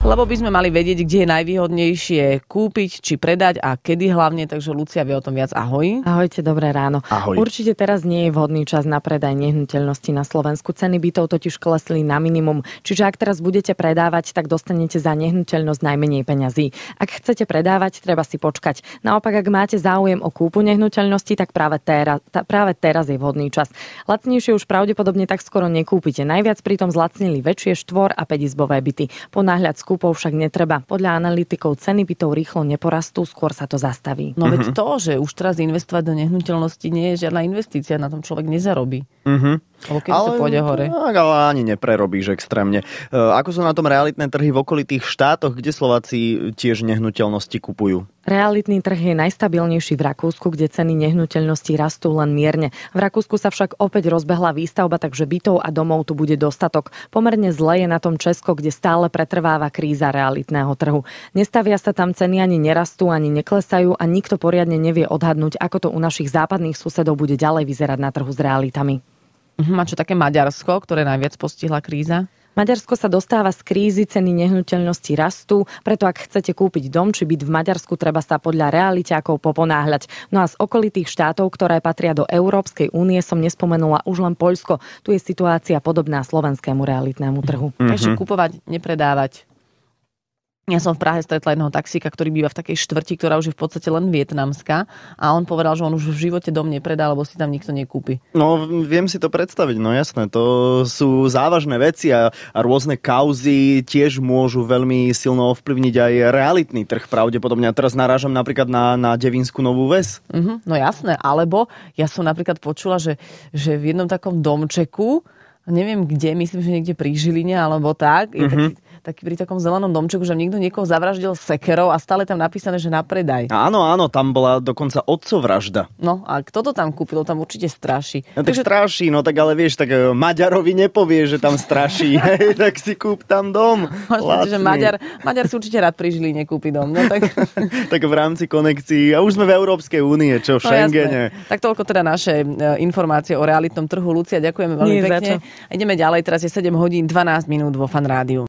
Lebo by sme mali vedieť, kde je najvýhodnejšie kúpiť či predať a kedy hlavne, takže Lucia vie o tom viac. Ahoj. Ahojte, dobré ráno. Ahoj. Určite teraz nie je vhodný čas na predaj nehnuteľnosti na Slovensku. Ceny bytov totiž klesli na minimum. Čiže ak teraz budete predávať, tak dostanete za nehnuteľnosť najmenej peňazí. Ak chcete predávať, treba si počkať. Naopak, ak máte záujem o kúpu nehnuteľnosti, tak práve teraz je vhodný čas. Lacnejšie už pravdepodobne tak skoro nekúpite. Najviac pritom zlacnili väčšie 4- a 5-izbové byty. Ponáhľať s kúpou však netreba. Podľa analytikov ceny bytov rýchlo neporastú, skôr sa to zastaví. No veď to, že už teraz investovať do nehnuteľnosti nie je žiadna investícia, na tom človek nezarobí. Lebo keď to pôjde hore. Tak, ale ani neprerobíš extrémne. Ako sú na tom realitné trhy v okolitých štátoch, kde Slováci tiež nehnuteľnosti kupujú? Realitný trh je najstabilnejší v Rakúsku, kde ceny nehnuteľností rastú len mierne. V Rakúsku sa však opäť rozbehla výstavba, takže bytov a domov tu bude dostatok. Pomerne zle je na tom Česko, kde stále pretrváva kríza realitného trhu. Nestavia sa tam ceny, ani nerastú, ani neklesajú a nikto poriadne nevie odhadnúť, ako to u našich západných susedov bude ďalej vyzerať na trhu s realitami. A čo také Maďarsko, ktoré najviac postihla kríza? Maďarsko sa dostáva z krízy, ceny nehnuteľnosti rastú, preto ak chcete kúpiť dom či byt v Maďarsku, treba sa podľa realiťákov poponáhľať. No a z okolitých štátov, ktoré patria do Európskej únie, som nespomenula už len Poľsko. Tu je situácia podobná slovenskému realitnému trhu. Ešte kupovať, nepredávať. Ja som v Prahe stretla jedného taxíka, ktorý býva v takej štvrti, ktorá už je v podstate len vietnamská, a on povedal, že on už v živote dom nepredá, lebo si tam nikto nekúpi. No, viem si to predstaviť, no jasné, to sú závažné veci a rôzne kauzy tiež môžu veľmi silno ovplyvniť aj realitný trh pravdepodobne. A teraz narážam napríklad na Devinskú Novú Ves. No jasné, alebo ja som napríklad počula, že v jednom takom domčeku, neviem kde, myslím, že niekde pri Žiline alebo tak, je taký pri takom zelenom domčeku, že niekto niekoho zavraždil sekerou a stále tam napísané, že na predaj. Áno, tam bola dokonca otcovražda. No a kto to tam kúpil? Tam určite straší. No tak straší, no tak ale vieš, tak Maďarovi nepovie, že tam straší, tak si kúp tam dom. Že Maďar si určite rád pri Žiline kúpi dom. No, tak... tak v rámci konekcií. A už sme v Európskej únie, čo v Schengene. Tak toľko teda naše informácie o realitnom trhu. Lucia, ďakujeme veľmi pekne. Ideme ďalej, teraz je 7 hodín 12 minút vo Fan Rádiu.